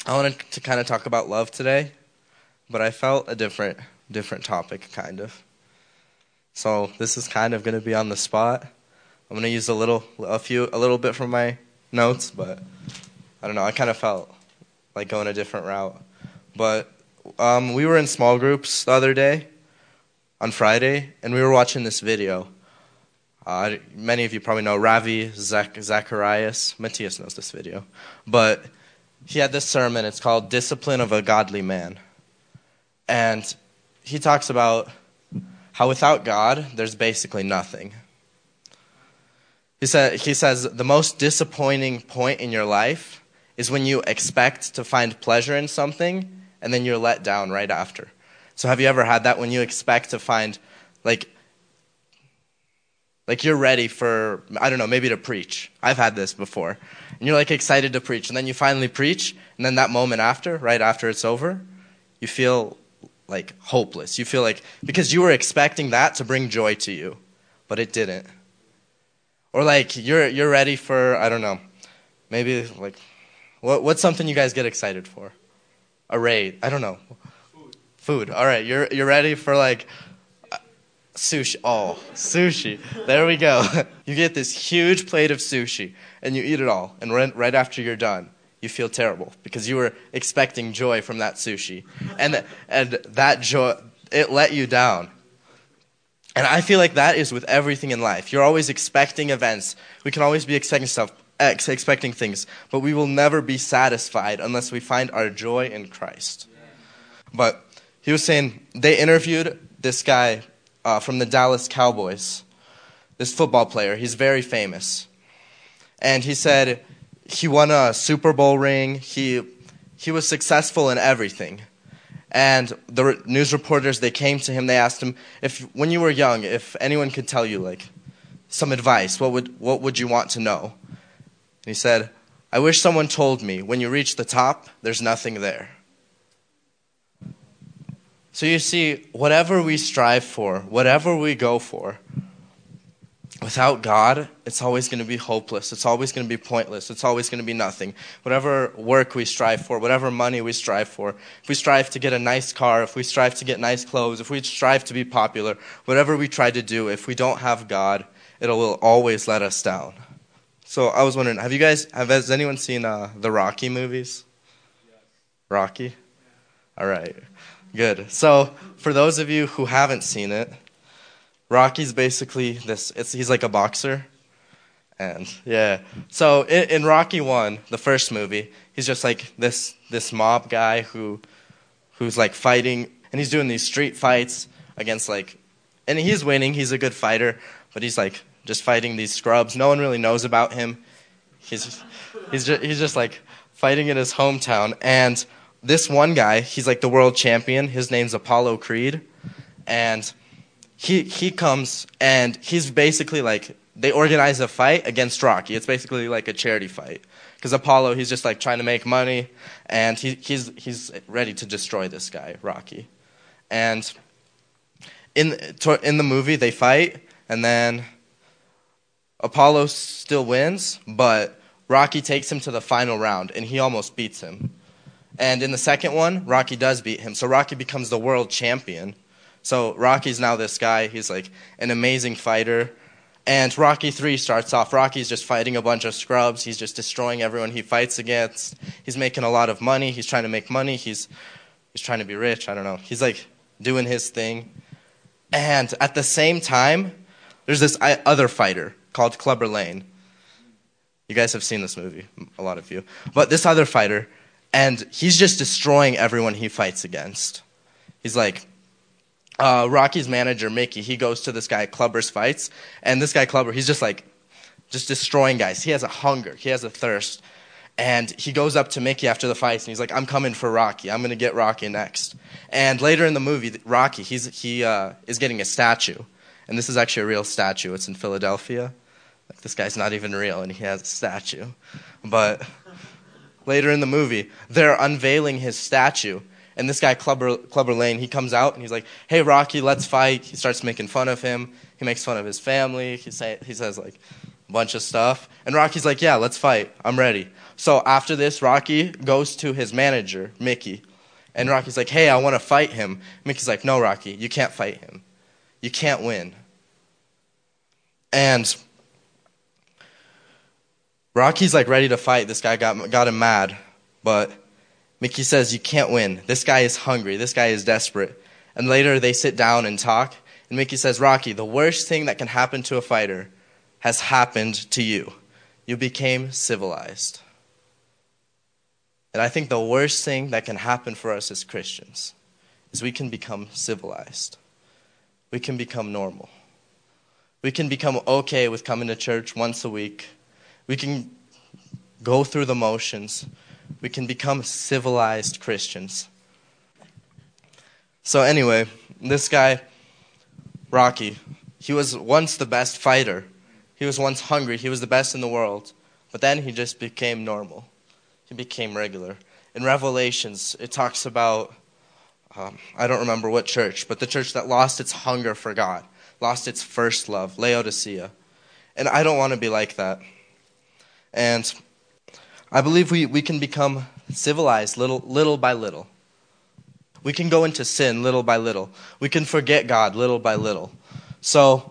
I wanted to kind of talk about love today, but I felt a different topic, kind of. So this is kind of going to be on the spot. I'm going to use a little bit from my notes, but I don't know. I kind of felt like going a different route. But we were in small groups the other day, on Friday, and we were watching this video. Many of you probably know Ravi Zacharias. Matthias knows this video. But he had this sermon. It's called Discipline of a Godly Man. And he talks about how without God, there's basically nothing. He says the most disappointing point in your life is when you expect to find pleasure in something and then you're let down right after. So have you ever had that when you expect to find, like you're ready for, I don't know, maybe to preach. I've had this before. And you're like excited to preach, and then you finally preach, and then that moment after, right after it's over, you feel like hopeless. You feel like, because you were expecting that to bring joy to you, but it didn't. Or like you're ready for, I don't know, maybe like, what's something you guys get excited for? A raid, I don't know. Food. All right, you're ready for like sushi. Oh, sushi. There we go. You get this huge plate of sushi, and you eat it all, and right after you're done, you feel terrible because you were expecting joy from that sushi, and that joy, it let you down. And I feel like that is with everything in life. You're always expecting events. We can always be expecting things, but we will never be satisfied unless we find our joy in Christ. But he was saying they interviewed this guy from the Dallas Cowboys, this football player. He's very famous. And he said he won a Super Bowl ring. He was successful in everything. And the news reporters, they came to him, they asked him, if when you were young, if anyone could tell you like some advice, what would you want to know? And he said, I wish someone told me when you reach the top, there's nothing there. So you see, whatever we strive for, whatever we go for, without God, it's always going to be hopeless. It's always going to be pointless. It's always going to be nothing. Whatever work we strive for, whatever money we strive for, if we strive to get a nice car, if we strive to get nice clothes, if we strive to be popular, whatever we try to do, if we don't have God, it will always let us down. So I was wondering, has anyone seen the Rocky movies? Yes. Rocky? All right. Good. So for those of you who haven't seen it, Rocky's basically he's like a boxer. And yeah. So in Rocky 1, the first movie, he's just like this mob guy who's like fighting, and he's doing these street fights against and he's winning, he's a good fighter, but he's like just fighting these scrubs. No one really knows about him. He's just like fighting in his hometown, and this one guy, he's like the world champion. His name's Apollo Creed, and he comes, and he's basically like, they organize a fight against Rocky. It's basically like a charity fight, because Apollo, he's just like trying to make money, and he's ready to destroy this guy, Rocky. And in the movie, they fight, and then Apollo still wins, but Rocky takes him to the final round, and he almost beats him. And in the second one, Rocky does beat him. So Rocky becomes the world champion. So Rocky's now this guy. He's like an amazing fighter. And Rocky 3 starts off. Rocky's just fighting a bunch of scrubs. He's just destroying everyone he fights against. He's making a lot of money. He's trying to make money. He's trying to be rich. I don't know. He's like doing his thing. And at the same time, there's this other fighter called Clubber Lang. You guys have seen this movie, a lot of you. But this other fighter, and he's just destroying everyone he fights against. He's like, Rocky's manager, Mickey, he goes to this guy Clubber's fights, and this guy Clubber, he's just destroying guys. He has a hunger. He has a thirst. And he goes up to Mickey after the fights, and he's like, I'm coming for Rocky. I'm going to get Rocky next. And later in the movie, Rocky, he is getting a statue. And this is actually a real statue. It's in Philadelphia. Like, this guy's not even real, and he has a statue. But later in the movie, they're unveiling his statue. And this guy, Clubber Lang, he comes out, and he's like, hey, Rocky, let's fight. He starts making fun of him. He makes fun of his family. He says, like, a bunch of stuff. And Rocky's like, yeah, let's fight. I'm ready. So after this, Rocky goes to his manager, Mickey. And Rocky's like, hey, I want to fight him. Mickey's like, no, Rocky, you can't fight him. You can't win. And Rocky's like ready to fight. This guy got him mad. But Mickey says, you can't win. This guy is hungry. This guy is desperate. And later they sit down and talk. And Mickey says, Rocky, the worst thing that can happen to a fighter has happened to you. You became civilized. And I think the worst thing that can happen for us as Christians is we can become civilized. We can become normal. We can become okay with coming to church once a week. We can go through the motions. We can become civilized Christians. So anyway, this guy, Rocky, he was once the best fighter. He was once hungry. He was the best in the world. But then he just became normal. He became regular. In Revelations, it talks about, I don't remember what church, but the church that lost its hunger for God, lost its first love, Laodicea. And I don't want to be like that. And I believe we can become civilized little by little. We can go into sin little by little. We can forget God little by little. So,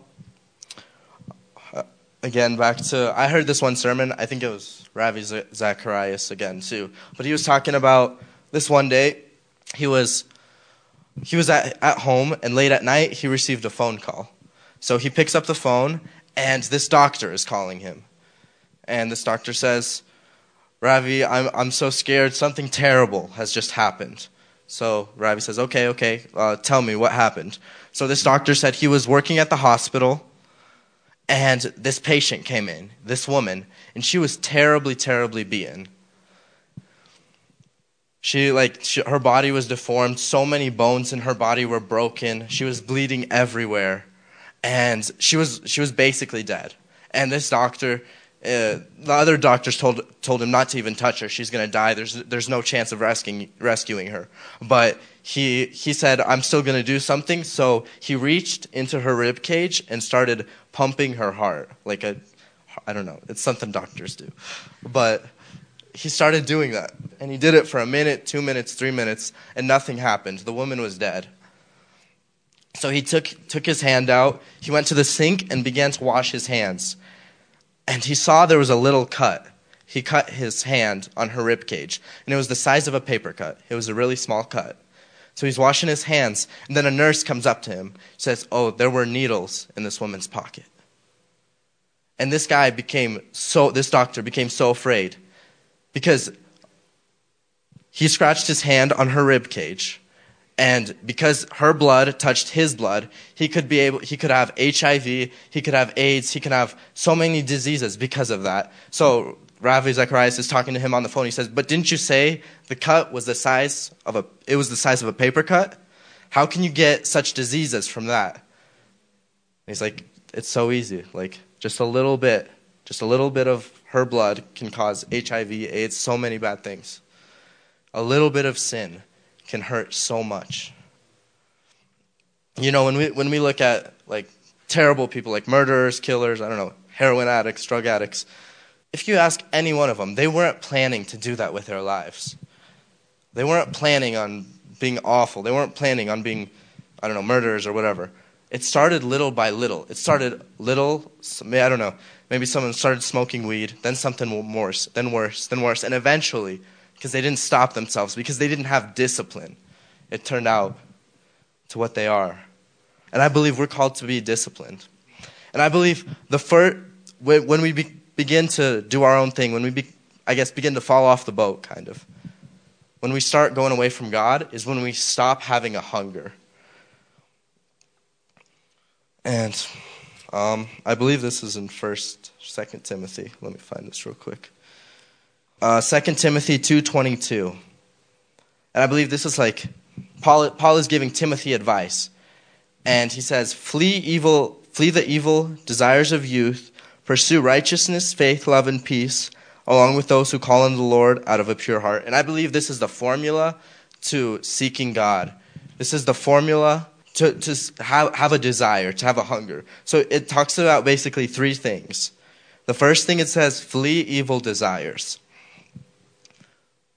again, back to, I heard this one sermon, I think it was Ravi Zacharias again too. But he was talking about this one day, he was at home, and late at night, he received a phone call. So he picks up the phone, and this doctor is calling him. And this doctor says, Ravi, I'm so scared, something terrible has just happened. So Ravi says, okay, tell me what happened. So this doctor said he was working at the hospital, and this patient came in, this woman, and she was terribly, terribly beaten. Her body was deformed. So many bones in her body were broken. She was bleeding everywhere, and she was basically dead. And this doctor, the other doctors told him not to even touch her. She's going to die. There's no chance of rescuing her. But he said, I'm still going to do something. So he reached into her rib cage and started pumping her heart I don't know. It's something doctors do. But he started doing that. And he did it for a minute, 2 minutes, 3 minutes, and nothing happened. The woman was dead. So he took his hand out. He went to the sink and began to wash his hands. And he saw there was a little cut. He cut his hand on her rib cage. And it was the size of a paper cut. It was a really small cut. So he's washing his hands. And then a nurse comes up to him, says, oh, there were needles in this woman's pocket. And this doctor became so afraid because he scratched his hand on her rib cage, and because her blood touched his blood, he could have HIV, he could have AIDS, he could have so many diseases because of that. So Ravi Zacharias is talking to him on the phone. He says, but didn't you say the cut was the size of a paper cut? How can you get such diseases from that? And he's like, it's so easy. Just a little bit of her blood can cause HIV, AIDS, so many bad things. A little bit of sin can hurt so much. You know, when we look at terrible people like murderers, killers, I don't know, heroin addicts, drug addicts, if you ask any one of them, they weren't planning to do that with their lives. They weren't planning on being awful. They weren't planning on being, I don't know, murderers or whatever. It started little by little. It started little, I don't know, maybe someone started smoking weed, then something worse, then worse, then worse. And eventually, because they didn't stop themselves, because they didn't have discipline, it turned out to what they are. And I believe we're called to be disciplined. And I believe when we begin to do our own thing, when we, begin to fall off the boat, kind of, when we start going away from God, is when we stop having a hunger. And I believe this is in 2 Timothy. Let me find this real quick. 2 Timothy 2:22. And I believe this is Paul is giving Timothy advice. And he says, flee the evil desires of youth, pursue righteousness, faith, love, and peace, along with those who call on the Lord out of a pure heart. And I believe this is the formula to seeking God. This is the formula to have a desire, to have a hunger. So it talks about basically three things. The first thing it says, flee evil desires.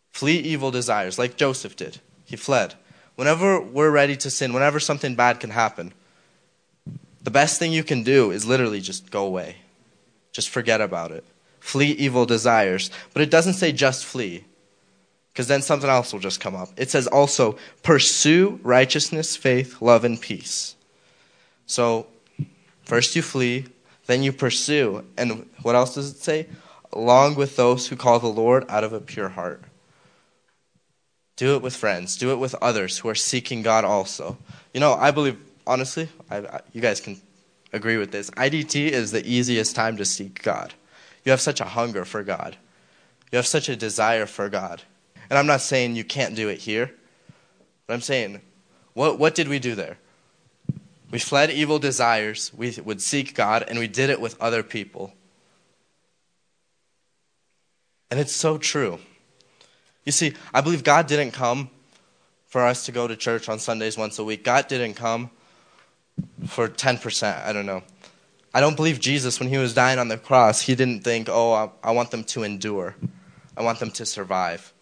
Flee evil desires, like Joseph did. He fled. Whenever we're ready to sin, whenever something bad can happen, the best thing you can do is literally just go away. Just forget about it. Flee evil desires. But it doesn't say just flee, because then something else will just come up. It says also pursue righteousness, faith, love, and peace. So first you flee, then you pursue. And what else does it say? Along with those who call the Lord out of a pure heart. Do it with friends. Do it with others who are seeking God also. You know, I believe, honestly, you guys can agree with this. IDT is the easiest time to seek God. You have such a hunger for God. You have such a desire for God. And I'm not saying you can't do it here, but I'm saying, what did we do there? We fled evil desires, we would seek God, and we did it with other people. And it's so true. You see, I believe God didn't come for us to go to church on Sundays once a week. God didn't come for 10%, I don't know. I don't believe Jesus, when he was dying on the cross, he didn't think, oh, I want them to endure. I want them to survive.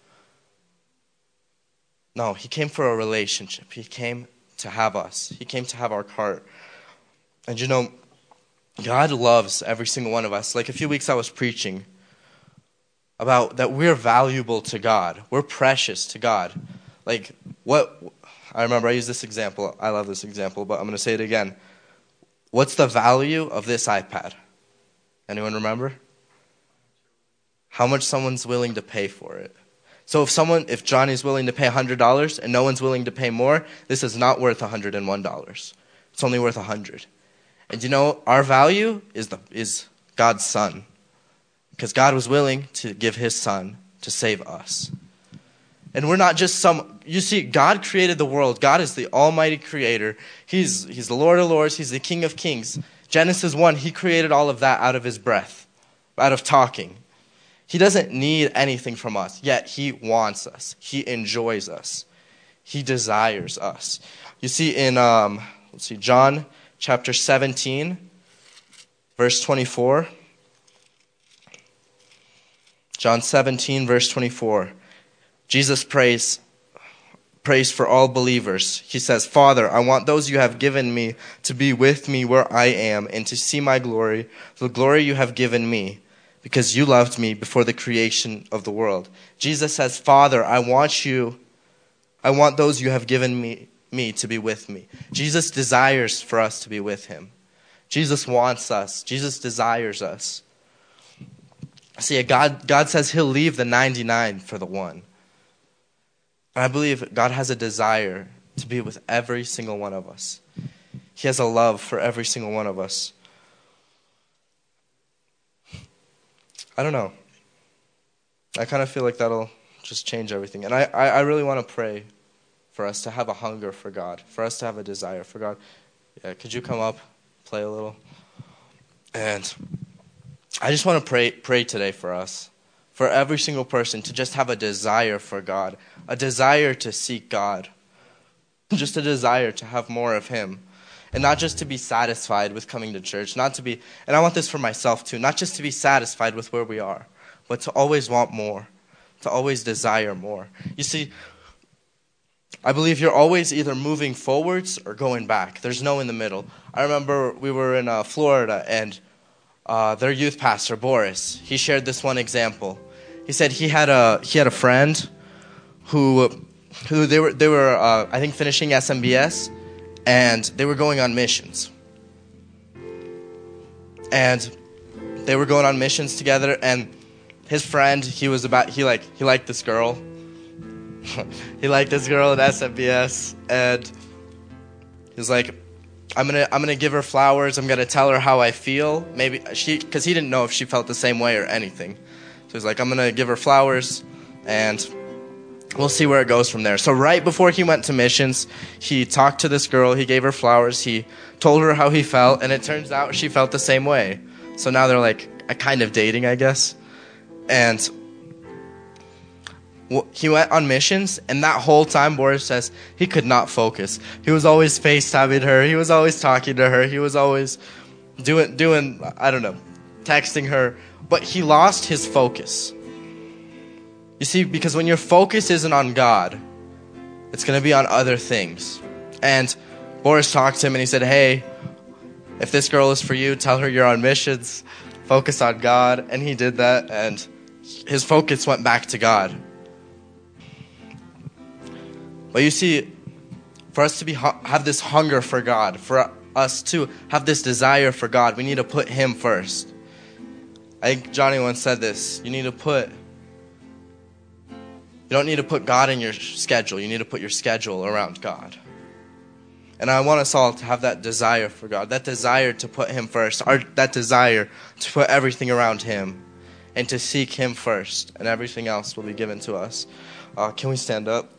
No, he came for a relationship. He came to have us. He came to have our heart. And you know, God loves every single one of us. Like a few weeks I was preaching about that we're valuable to God. We're precious to God. Like I remember I used this example. I love this example, but I'm going to say it again. What's the value of this iPad? Anyone remember? How much someone's willing to pay for it. So if Johnny's willing to pay $100 and no one's willing to pay more, this is not worth $101. It's only worth $100. And you know, our value is God's Son. Because God was willing to give his Son to save us. And we're not just you see, God created the world. God is the almighty creator. He's the Lord of lords. He's the King of kings. Genesis 1, he created all of that out of his breath, out of talking. He doesn't need anything from us, yet he wants us. He enjoys us. He desires us. You see in, John chapter 17, verse 24. John 17, verse 24. Jesus prays for all believers. He says, Father, I want those you have given me to be with me where I am and to see my glory, the glory you have given me, because you loved me before the creation of the world. Jesus says, Father, I want those you have given me to be with me. Jesus desires for us to be with him. Jesus wants us. Jesus desires us. See, God says he'll leave the 99 for the one. And I believe God has a desire to be with every single one of us. He has a love for every single one of us. I don't know. I kind of feel like that'll just change everything. And I really want to pray for us to have a hunger for God, for us to have a desire for God. Yeah, could you come up, play a little? And I just want to pray today for us, for every single person to just have a desire for God, a desire to seek God, just a desire to have more of him. And not just to be satisfied with coming to church, and I want this for myself too, not just to be satisfied with where we are, but to always want more, to always desire more. You see, I believe you're always either moving forwards or going back. There's no in the middle. I remember we were in Florida, and their youth pastor, Boris, he shared this one example. He said he had a friend who they were I think finishing SMBS, and they were going on missions. And they were going on missions together, and his friend, he liked this girl. He liked this girl at SMBS, and he's like, I'm gonna give her flowers. I'm gonna tell her how I feel. Maybe because he didn't know if she felt the same way or anything. So he's like, I'm gonna give her flowers, and we'll see where it goes from there. So right before he went to missions, he talked to this girl. He gave her flowers. He told her how he felt, and it turns out she felt the same way. So now they're like a kind of dating, I guess. And he went on missions, and that whole time, Boris says, he could not focus. He was always FaceTiming her. He was always talking to her. He was always doing, I don't know, texting her. But he lost his focus. You see, because when your focus isn't on God, it's going to be on other things. And Boris talked to him and he said, hey, if this girl is for you, tell her you're on missions. Focus on God. And he did that, and his focus went back to God. But you see, for us to have this hunger for God, for us to have this desire for God, we need to put him first. I think Johnny once said this. You don't need to put God in your schedule. You need to put your schedule around God. And I want us all to have that desire for God, that desire to put him first, that desire to put everything around him and to seek him first, and everything else will be given to us. Can we stand up?